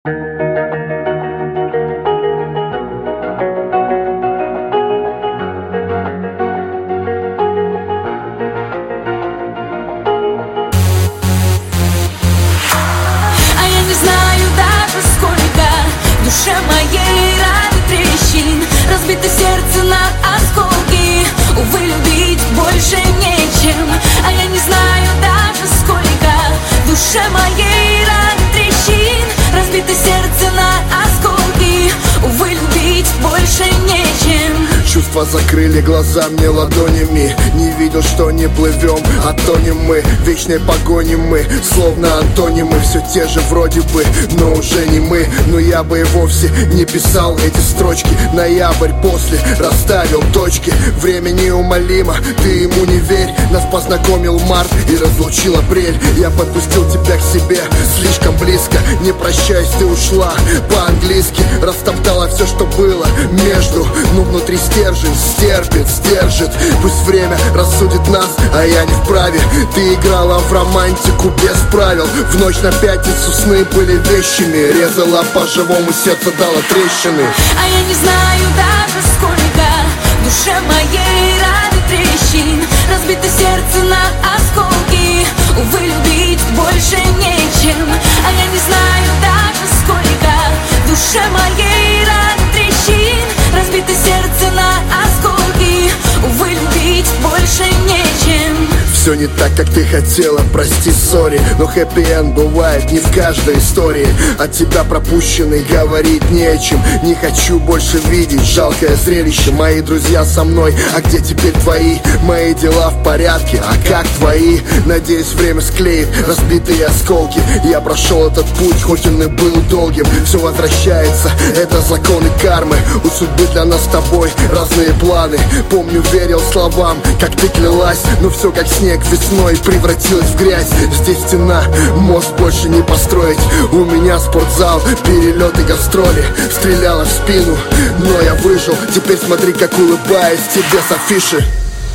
душе моей раны трещин, разбито сердце на осколки. Увы, любить больше нечем, а я не знаю даже сколько. В душе моей раны трещин, разбито сердце на осколки. Увы, любить больше нечем. Чувства закрыли глаза мне ладонями. Не видел, что не плывем, а тонем мы. В вечной погоне мы, словно антонимы. Все те же вроде бы, но уже не мы. Но я бы и вовсе не писал эти строчки. Ноябрь после расставил точки. Время неумолимо, ты ему не верь. Нас познакомил март и разлучил апрель. Я подпустил тебя к себе слишком близко. Не прощаясь, ты ушла по-английски. Растоптала все, что было между. Но внутри стержень стерпит, сдержит. Пусть время рассудит нас, а я не вправе. Ты играла в романтику без правил. В ночь на пятницу сны были вещими. Резала по-живому, сердце дало трещины. А я не знаю даже сколько. В душе моей раны трещин, разбито сердце на осколки. Увы, любить больше нечем, а я не знаю даже сколько. В душе моей раны трещин, разбито сердце на осколки. Увы, любить больше нечем. Все не так, как ты хотела, прости, сори. Но хэппи-энд бывает не в каждой истории. От тебя пропущенный говорить не о чем. Не хочу больше видеть жалкое зрелище. Мои друзья со мной, а где теперь твои? Мои дела в порядке, а как твои? Надеюсь, время склеит разбитые осколки. Я прошел этот путь, хоть он и был долгим. Все возвращается, это законы кармы. У судьбы для нас с тобой разные планы. Помню, верил словам, как ты клялась. Но все как снег весной превратилась в грязь. Здесь стена, мост больше не построить. У меня спортзал, перелеты, гастроли. Стреляла в спину, но я выжил. Теперь смотри, как улыбаюсь тебе с афиши.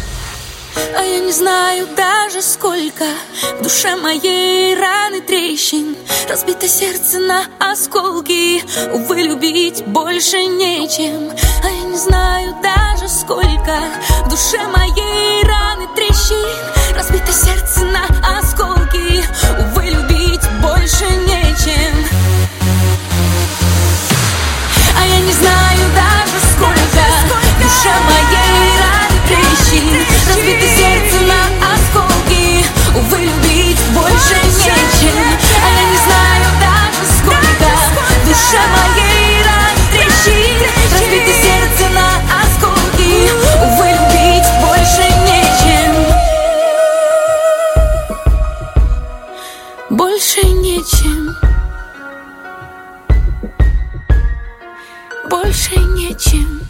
А я не знаю даже сколько. В душе моей раны трещин, разбито сердце на осколки. Увы, любить больше нечем. А я не знаю даже сколько. В душе моей раны трещин, разбито сердце на осколки. Увы, любить больше нечем. А я не знаю даже сколько. В душе моей раны трещин, разбито сердце на осколки. Увы, любить больше нечем. А я не знаю даже сколько. В душе моей раны трещин, разбито сердце на осколки. Увы, любить больше нечем. Больше нечем. Больше нечем.